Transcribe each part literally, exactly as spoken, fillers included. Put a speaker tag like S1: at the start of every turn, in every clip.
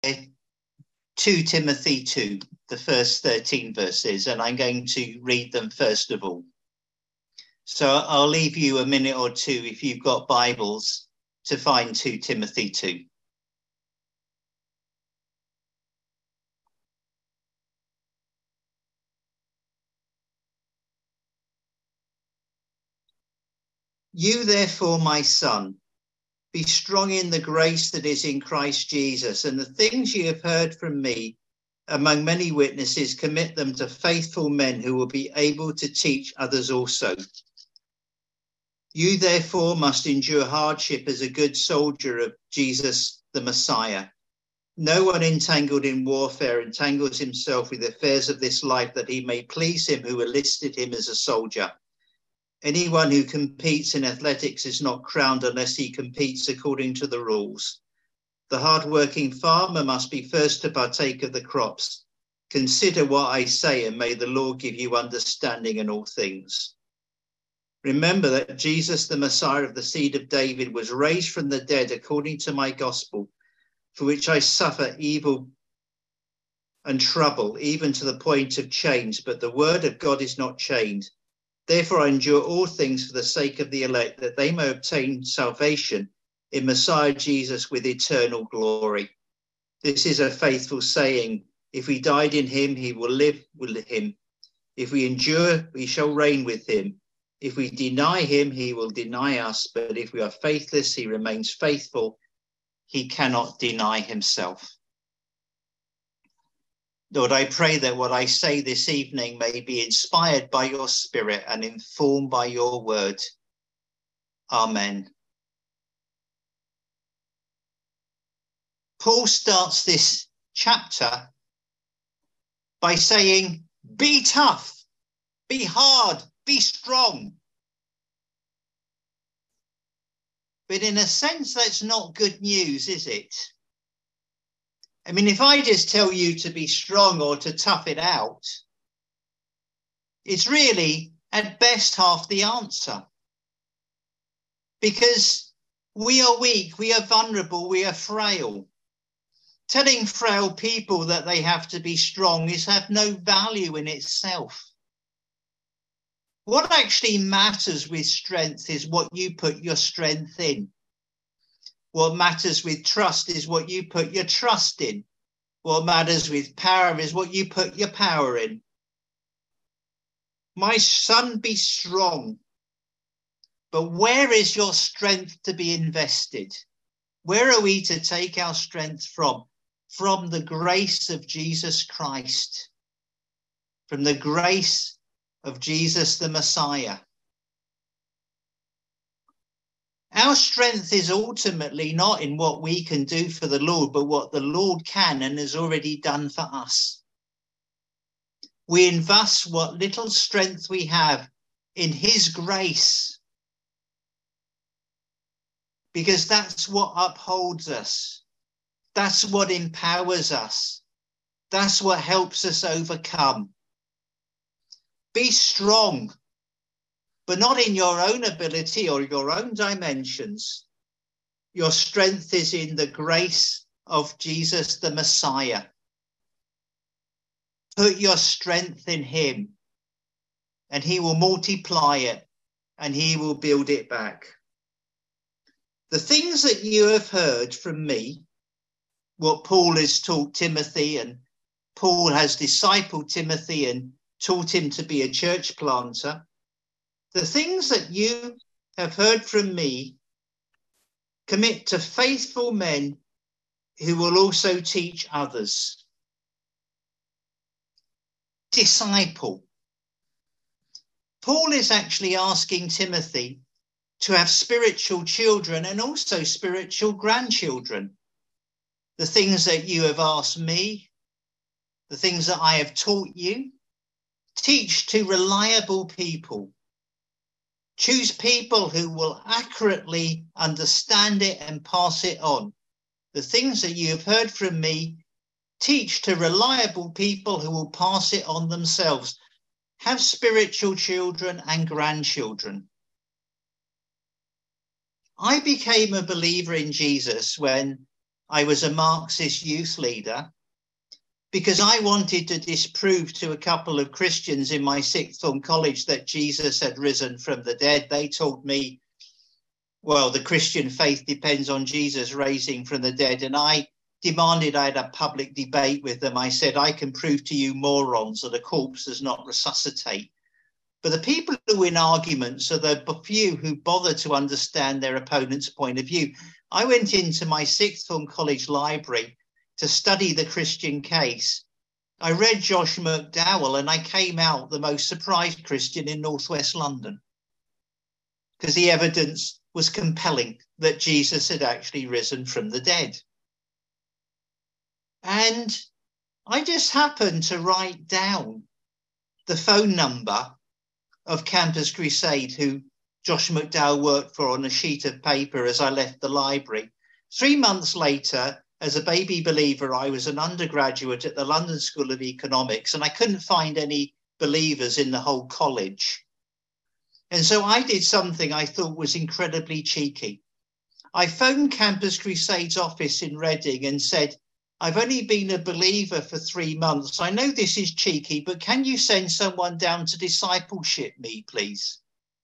S1: two Timothy two, the first thirteen verses, and I'm going to read them first of all. So I'll leave you a minute or two, if you've got Bibles, to find two Timothy two. You therefore, my son, be strong in the grace that is in Christ Jesus, and the things you have heard from me among many witnesses, commit them to faithful men who will be able to teach others also. You therefore must endure hardship as a good soldier of Jesus the Messiah. No one entangled in warfare entangles himself with the affairs of this life, that he may please him who enlisted him as a soldier. Anyone who competes in athletics is not crowned unless he competes according to the rules. The hard-working farmer must be first to partake of the crops. Consider what I say, and may the Lord give you understanding in all things. Remember that Jesus, the Messiah of the seed of David, was raised from the dead according to my gospel, for which I suffer evil and trouble, even to the point of chains, but the word of God is not chained. Therefore I endure all things for the sake of the elect, that they may obtain salvation in Messiah Jesus with eternal glory. This is a faithful saying. If we died in him, he will live with him. If we endure, we shall reign with him. If we deny him, he will deny us. But if we are faithless, he remains faithful. He cannot deny himself. Lord, I pray that what I say this evening may be inspired by your Spirit and informed by your word. Amen. Paul starts this chapter by saying, be tough, be hard, be strong. But in a sense, that's not good news, is it? I mean, if I just tell you to be strong or to tough it out, it's really, at best, half the answer. Because we are weak, we are vulnerable, we are frail. Telling frail people that they have to be strong is have no value in itself. What actually matters with strength is what you put your strength in. What matters with trust is what you put your trust in. What matters with power is what you put your power in. My son, be strong. But where is your strength to be invested? Where are we to take our strength from? From the grace of Jesus Christ. From the grace of Jesus the Messiah. Our strength is ultimately not in what we can do for the Lord, but what the Lord can and has already done for us. We invest what little strength we have in his grace, because that's what upholds us. That's what empowers us. That's what helps us overcome. Be strong, but not in your own ability or your own dimensions. Your strength is in the grace of Jesus the Messiah. Put your strength in him, and he will multiply it, and he will build it back. The things that you have heard from me, what Paul has taught Timothy, and Paul has discipled Timothy and taught him to be a church planter, the things that you have heard from me, commit to faithful men who will also teach others. Disciple. Paul is actually asking Timothy to have spiritual children and also spiritual grandchildren. The things that you have asked me, the things that I have taught you, teach to reliable people. Choose people who will accurately understand it and pass it on. The things that you have heard from me, teach to reliable people who will pass it on themselves. Have spiritual children and grandchildren. I became a believer in Jesus when I was a Marxist youth leader, because I wanted to disprove to a couple of Christians in my sixth form college that Jesus had risen from the dead. They told me, well, the Christian faith depends on Jesus raising from the dead. And I demanded I had a public debate with them. I said, I can prove to you morons that a corpse does not resuscitate. But the people who win arguments are the few who bother to understand their opponent's point of view. I went into my sixth form college library to study the Christian case. I read Josh McDowell and I came out the most surprised Christian in northwest London, because the evidence was compelling that Jesus had actually risen from the dead. And I just happened to write down the phone number of Campus Crusade, who Josh McDowell worked for, on a sheet of paper as I left the library. Three months later, as a baby believer, I was an undergraduate at the London School of Economics, and I couldn't find any believers in the whole college. And so I did something I thought was incredibly cheeky. I phoned Campus Crusade's office in Reading and said, I've only been a believer for three months. I know this is cheeky, but can you send someone down to discipleship me, please?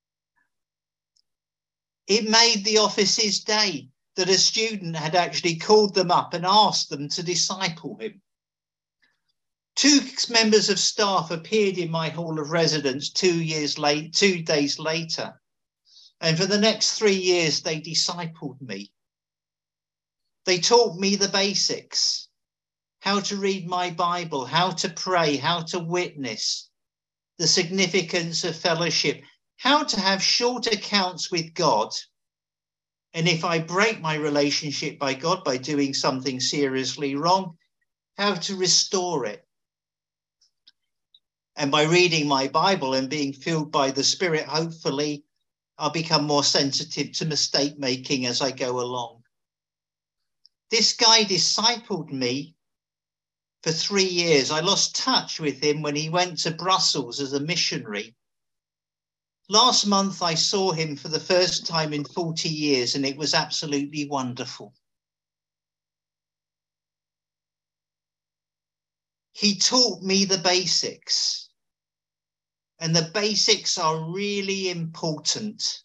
S1: It made the office's day that a student had actually called them up and asked them to disciple him. Two members of staff appeared in my hall of residence two years late, two days later. And for the next three years, they discipled me. They taught me the basics, how to read my Bible, how to pray, how to witness, the significance of fellowship, how to have short accounts with God. And if I break my relationship by God by doing something seriously wrong, how to restore it. And by reading my Bible and being filled by the Spirit, hopefully I'll become more sensitive to mistake making as I go along. This guy discipled me for three years. I lost touch with him when he went to Brussels as a missionary. Last month, I saw him for the first time in forty years, and it was absolutely wonderful. He taught me the basics, and the basics are really important.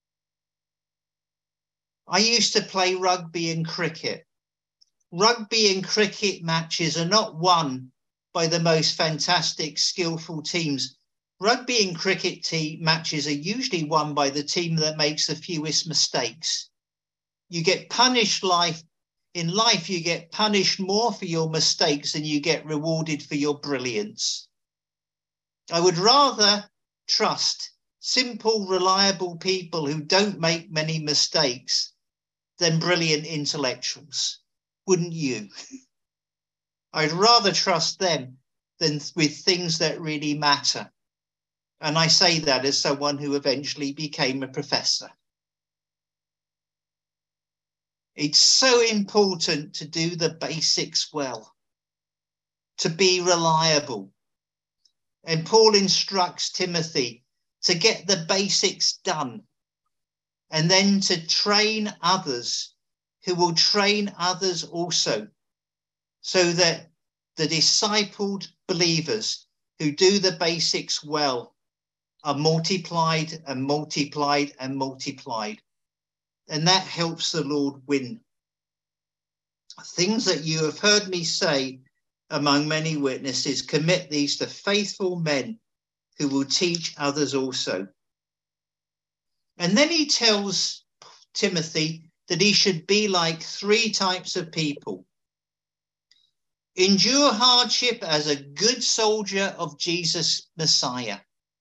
S1: I used to play rugby and cricket. Rugby and cricket matches are not won by the most fantastic, skillful teams. Rugby and cricket team matches are usually won by the team that makes the fewest mistakes. You get punished life. In life, you get punished more for your mistakes than you get rewarded for your brilliance. I would rather trust simple, reliable people who don't make many mistakes than brilliant intellectuals. Wouldn't you? I'd rather trust them than with things that really matter. And I say that as someone who eventually became a professor. It's so important to do the basics well, to be reliable. And Paul instructs Timothy to get the basics done and then to train others who will train others also, so that the discipled believers who do the basics well are multiplied and multiplied and multiplied. And that helps the Lord win. Things that you have heard me say among many witnesses, commit these to faithful men who will teach others also. And then he tells Timothy that he should be like three types of people. Endure hardship as a good soldier of Jesus Messiah.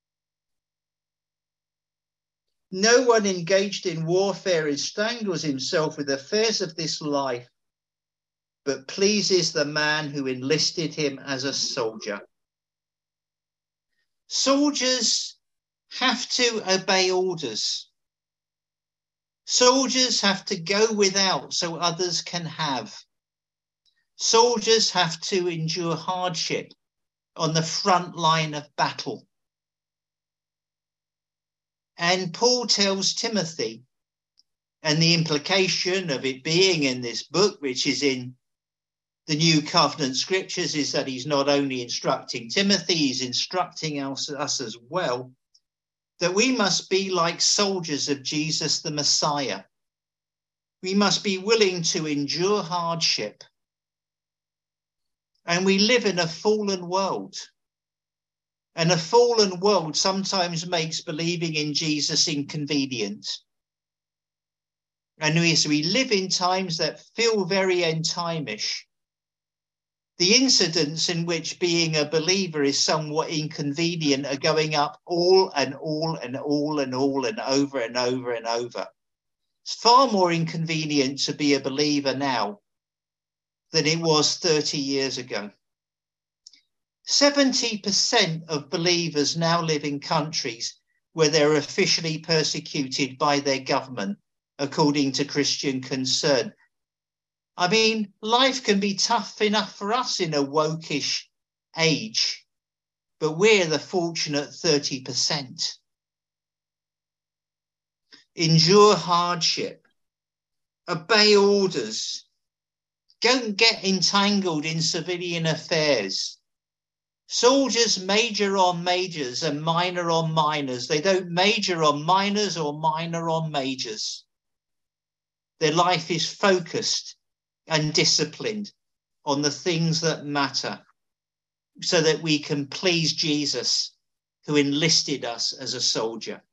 S1: No one engaged in warfare entangles himself with affairs of this life, but pleases the man who enlisted him as a soldier. Soldiers have to obey orders. Soldiers have to go without so others can have. Soldiers have to endure hardship on the front line of battle. And Paul tells Timothy And the implication of it being in this book, which is in the New Covenant scriptures, is that he's not only instructing Timothy, he's instructing us, us as well, that we must be like soldiers of Jesus the Messiah. We must be willing to endure hardship. And we live in a fallen world. And a fallen world sometimes makes believing in Jesus inconvenient. And as we live in times that feel very end-time-ish, the incidents in which being a believer is somewhat inconvenient are going up all and all and all and all and over and over and over. It's far more inconvenient to be a believer now than it was thirty years ago. seventy percent of believers now live in countries where they're officially persecuted by their government, according to Christian Concern. I mean, life can be tough enough for us in a wokish age, but we're the fortunate thirty percent. Endure hardship, obey orders, don't get entangled in civilian affairs. Soldiers major on majors and minor on minors. They don't major on minors or minor on majors. Their life is focused and disciplined on the things that matter so that we can please Jesus, who enlisted us as a soldier.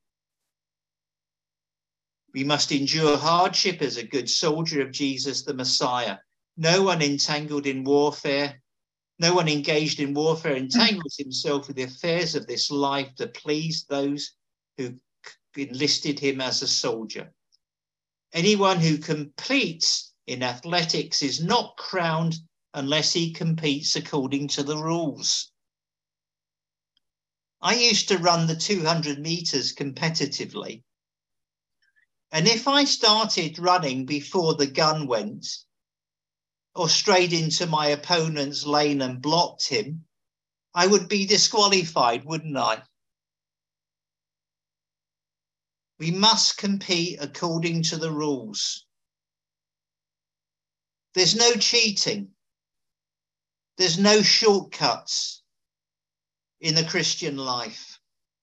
S1: We must endure hardship as a good soldier of Jesus the Messiah. No one entangled in warfare, no one engaged in warfare entangles himself with the affairs of this life to please those who enlisted him as a soldier. Anyone who competes in athletics is not crowned unless he competes according to the rules. I used to run the two hundred meters competitively. And if I started running before the gun went, or strayed into my opponent's lane and blocked him, I would be disqualified, wouldn't I? We must compete according to the rules. There's no cheating. There's no shortcuts in the Christian life.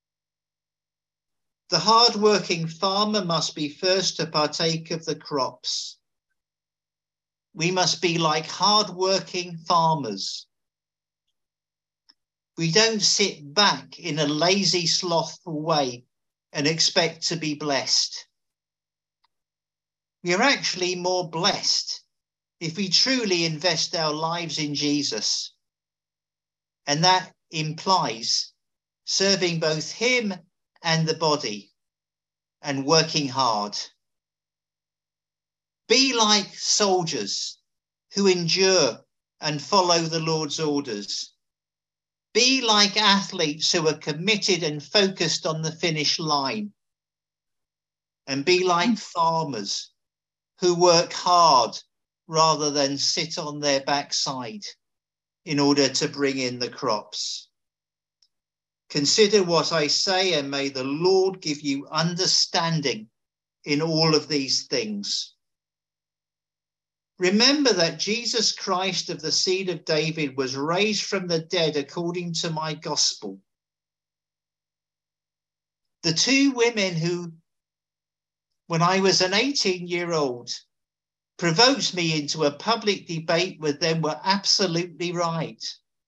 S1: The hard-working farmer must be first to partake of the crops. We must be like hard-working farmers. We don't sit back in a lazy, slothful way and expect to be blessed. We are actually more blessed if we truly invest our lives in Jesus. And that implies serving both him and the body and working hard. Be like soldiers who endure and follow the Lord's orders. Be like athletes who are committed and focused on the finish line. And be like farmers who work hard rather than sit on their backside in order to bring in the crops. Consider what I say, and may the Lord give you understanding in all of these things. Remember that Jesus Christ of the seed of David was raised from the dead according to my gospel. The two women who, when I was an eighteen-year-old, provoked me into a public debate with them were absolutely right.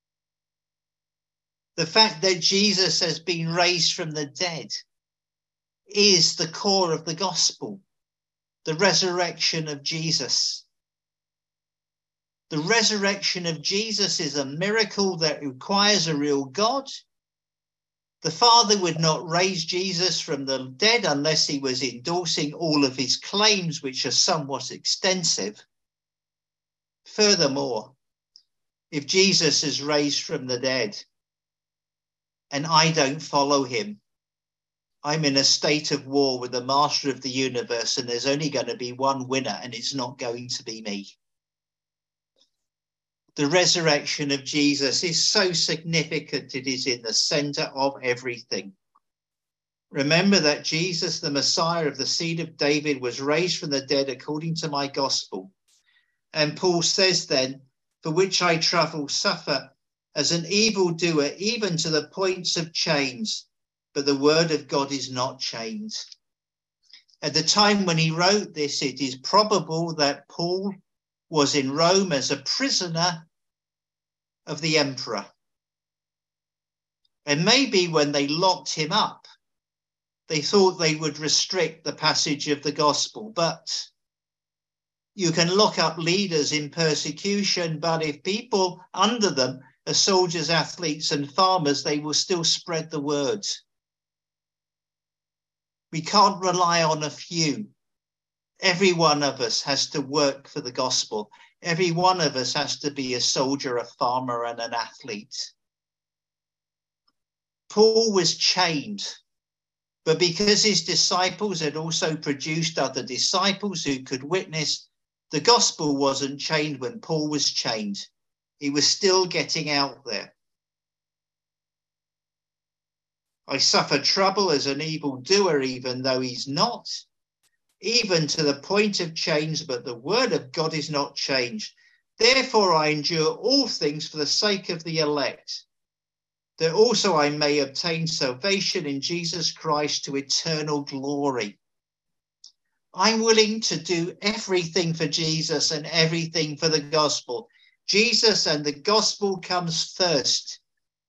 S1: The fact that Jesus has been raised from the dead is the core of the gospel, the resurrection of Jesus. The resurrection of Jesus is a miracle that requires a real God. The Father would not raise Jesus from the dead unless he was endorsing all of his claims, which are somewhat extensive. Furthermore, if Jesus is raised from the dead and I don't follow him, I'm in a state of war with the master of the universe, and there's only going to be one winner, and it's not going to be me. The resurrection of Jesus is so significant, it is in the center of everything. Remember that Jesus, the Messiah of the seed of David, was raised from the dead according to my gospel. And Paul says then, for which I travel, suffer as an evildoer, even to the points of chains, but the word of God is not chained. At the time when he wrote this, it is probable that Paul was in Rome as a prisoner of the emperor. And maybe when they locked him up, they thought they would restrict the passage of the gospel. But you can lock up leaders in persecution, but if people under them are soldiers, athletes, and farmers, they will still spread the word. We can't rely on a few. Every one of us has to work for the gospel. Every one of us has to be a soldier, a farmer, and an athlete. Paul was chained, but because his disciples had also produced other disciples who could witness, the gospel wasn't chained when Paul was chained. He was still getting out there. I suffer trouble as an evildoer, even though he's not, even to the point of chains, but the word of God is not changed. Therefore I endure all things for the sake of the elect, that also I may obtain salvation in Jesus Christ to eternal glory. I'm willing to do everything for Jesus and everything for the gospel. Jesus and the gospel comes first.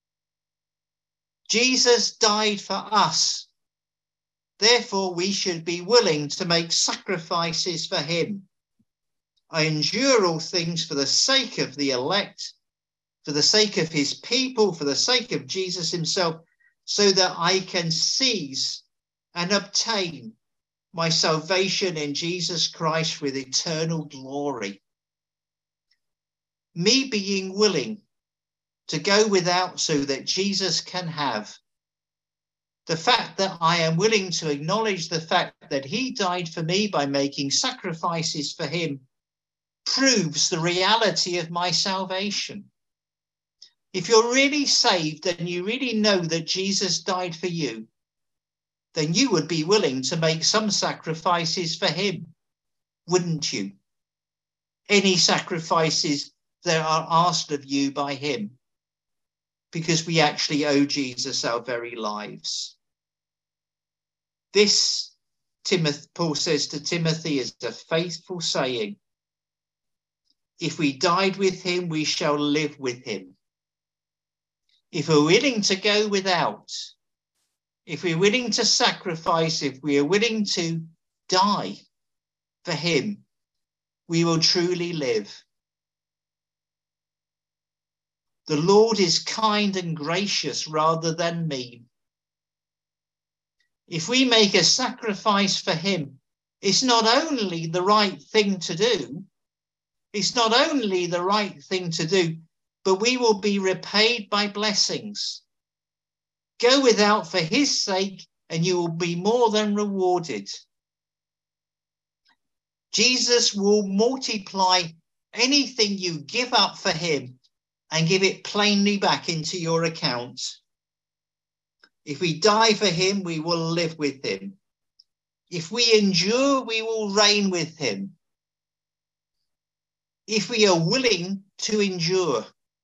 S1: Jesus died for us. Therefore, we should be willing to make sacrifices for him. I endure all things for the sake of the elect, for the sake of his people, for the sake of Jesus himself, so that I can seize and obtain my salvation in Jesus Christ with eternal glory. Me being willing to go without so that Jesus can have. The fact that I am willing to acknowledge the fact that he died for me by making sacrifices for him proves the reality of my salvation. If you're really saved and you really know that Jesus died for you, then you would be willing to make some sacrifices for him, wouldn't you? Any sacrifices that are asked of you by him, because we actually owe Jesus our very lives. This, Timothy, Paul says to Timothy, is a faithful saying. If we died with him, we shall live with him. If we're willing to go without, if we're willing to sacrifice, if we are willing to die for him, we will truly live. The Lord is kind and gracious rather than mean. If we make a sacrifice for him, it's not only the right thing to do, it's not only the right thing to do, but we will be repaid by blessings. Go without for his sake, and you will be more than rewarded. Jesus will multiply anything you give up for him and give it plainly back into your account. If we die for him, we will live with him. If we endure, we will reign with him. If we are willing to endure,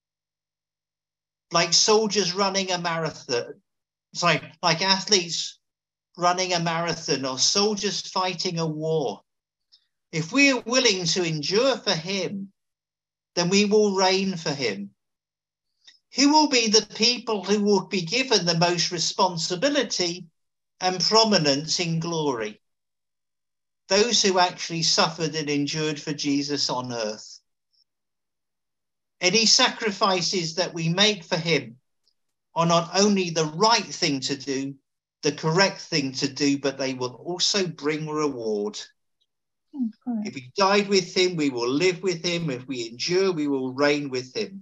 S1: like soldiers running a marathon, sorry, like athletes running a marathon or soldiers fighting a war, if we are willing to endure for him, then we will reign for him. Who will be the people who will be given the most responsibility and prominence in glory? Those who actually suffered and endured for Jesus on earth. Any sacrifices that we make for him are not only the right thing to do, the correct thing to do, but they will also bring reward. Okay. If we died with him, we will live with him. If we endure, we will reign with him.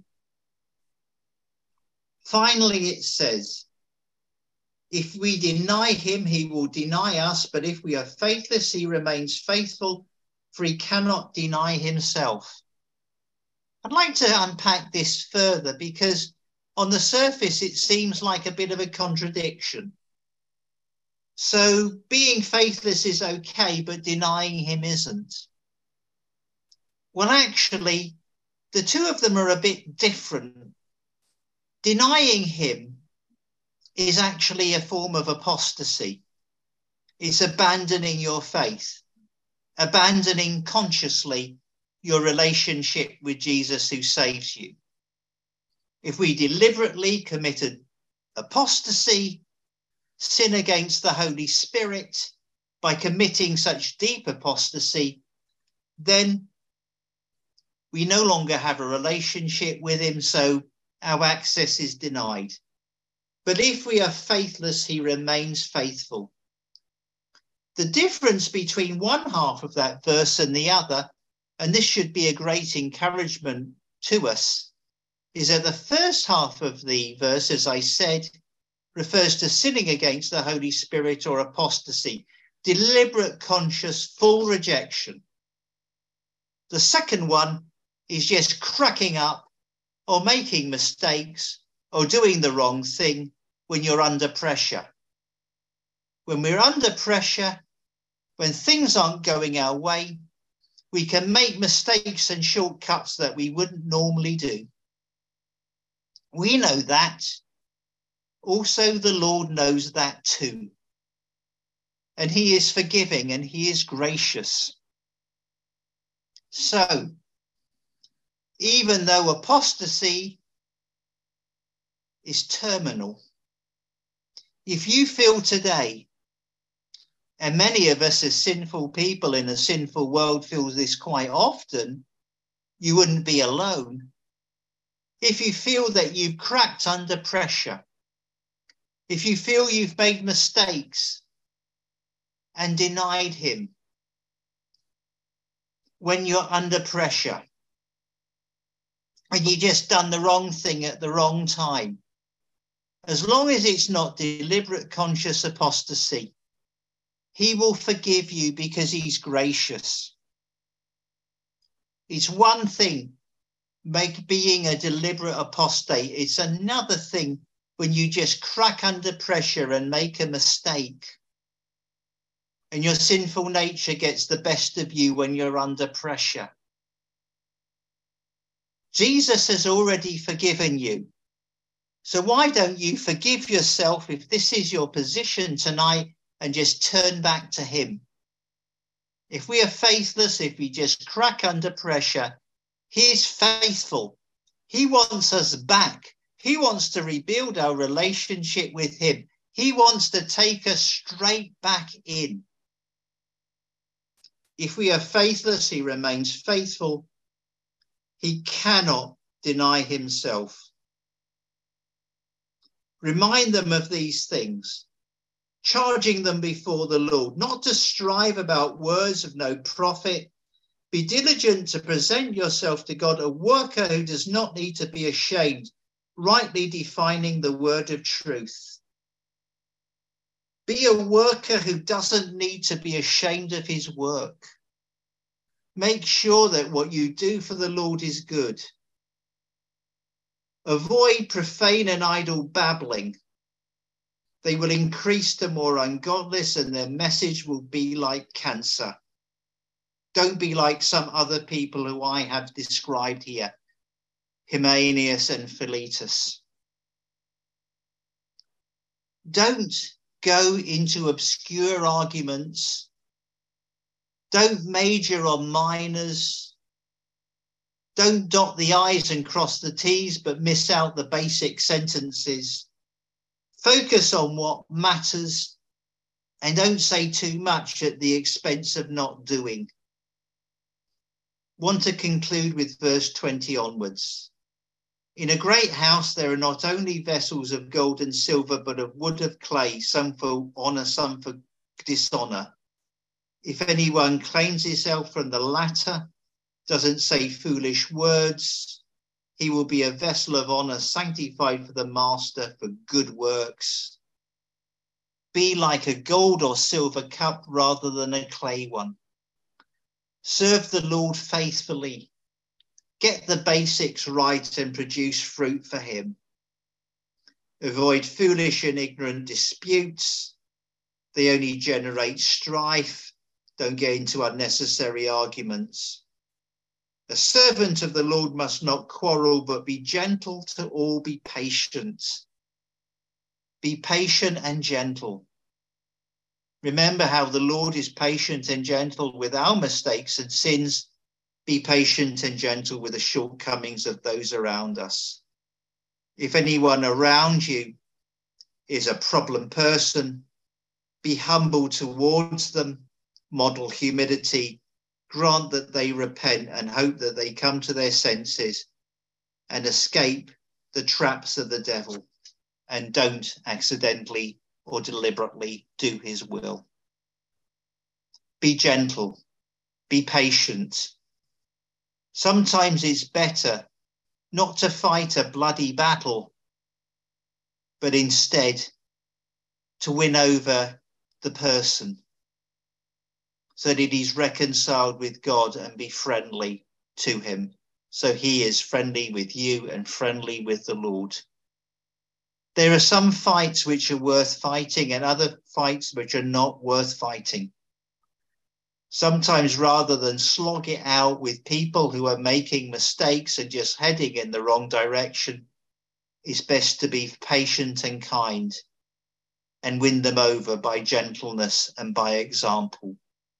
S1: Finally, it says, if we deny him, he will deny us. But if we are faithless, he remains faithful, for he cannot deny himself. I'd like to unpack this further because on the surface, it seems like a bit of a contradiction. So being faithless is okay, but denying him isn't. Well, actually, the two of them are a bit different. Denying him is actually a form of apostasy. It's abandoning your faith, abandoning consciously your relationship with Jesus who saves you. If we deliberately committed apostasy, sin against the Holy Spirit, by committing such deep apostasy, then we no longer have a relationship with him, so our access is denied. But if we are faithless, he remains faithful. The difference between one half of that verse and the other, and this should be a great encouragement to us, is that the first half of the verse, as I said, refers to sinning against the Holy Spirit or apostasy, deliberate, conscious, full rejection. The second one is just cracking up or making mistakes or doing the wrong thing when you're under pressure. When we're under pressure, when things aren't going our way, we can make mistakes and shortcuts that we wouldn't normally do. We know that. Also, the Lord knows that too. And he is forgiving and he is gracious. So, even though apostasy is terminal, if you feel today, and many of us as sinful people in a sinful world feel this quite often, you wouldn't be alone. If you feel that you've cracked under pressure, if you feel you've made mistakes and denied him when you're under pressure, and you just done the wrong thing at the wrong time, as long as it's not deliberate, conscious apostasy, he will forgive you because he's gracious. It's one thing, make being a deliberate apostate. It's another thing when you just crack under pressure and make a mistake. And your sinful nature gets the best of you when you're under pressure. Jesus has already forgiven you. So why don't you forgive yourself if this is your position tonight and just turn back to him? If we are faithless, if we just crack under pressure, he is faithful. He wants us back. He wants to rebuild our relationship with him. He wants to take us straight back in. If we are faithless, he remains faithful. He cannot deny himself. Remind them of these things, charging them before the Lord, not to strive about words of no profit. Be diligent to present yourself to God, a worker who does not need to be ashamed, rightly defining the word of truth. Be a worker who doesn't need to be ashamed of his work. Make sure that what you do for the Lord is good. Avoid profane and idle babbling. They will increase to more ungodliness and their message will be like cancer. Don't be like some other people who I have described here, Hymenaeus and Philetus. Don't go into obscure arguments. Don't major on minors. Don't dot the I's and cross the T's, but miss out the basic sentences. Focus on what matters and don't say too much at the expense of not doing. Want to conclude with verse twenty onwards. In a great house there are not only vessels of gold and silver, but of wood of clay, some for honour, some for dishonour. If anyone claims himself from the latter, doesn't say foolish words, he will be a vessel of honour, sanctified for the master, for good works. Be like a gold or silver cup rather than a clay one. Serve the Lord faithfully. Get the basics right and produce fruit for him. Avoid foolish and ignorant disputes. They only generate strife. Don't get into unnecessary arguments. A servant of the Lord must not quarrel, but be gentle to all, be patient. Be patient and gentle. Remember how the Lord is patient and gentle with our mistakes and sins. Be patient and gentle with the shortcomings of those around us. If anyone around you is a problem person, be humble towards them, model humility, grant that they repent and hope that they come to their senses and escape the traps of the devil and don't accidentally or deliberately do his will. Be gentle, be patient. Sometimes it's better not to fight a bloody battle, but instead to win over the person so that he's reconciled with God and be friendly to him. So he is friendly with you and friendly with the Lord. There are some fights which are worth fighting and other fights which are not worth fighting. Sometimes rather than slog it out with people who are making mistakes and just heading in the wrong direction, it's best to be patient and kind and win them over by gentleness and by example.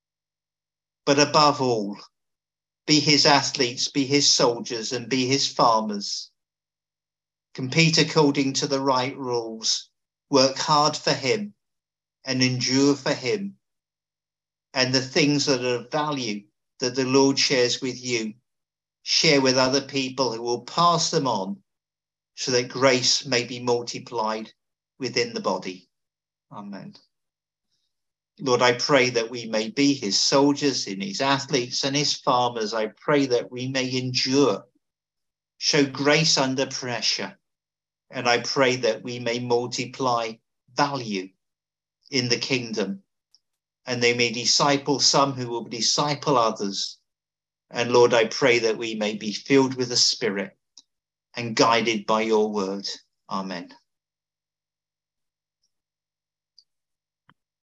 S1: But above all, be his athletes, be his soldiers, and be his farmers. Compete according to the right rules, work hard for him and endure for him. And the things that are of value that the Lord shares with you, share with other people who will pass them on so that grace may be multiplied within the body. Amen. Lord, I pray that we may be his soldiers and his athletes and his farmers. I pray that we may endure, show grace under pressure. And I pray that we may multiply value in the kingdom. And they may disciple some who will disciple others. And Lord, I pray that we may be filled with the Spirit and guided by your word. Amen.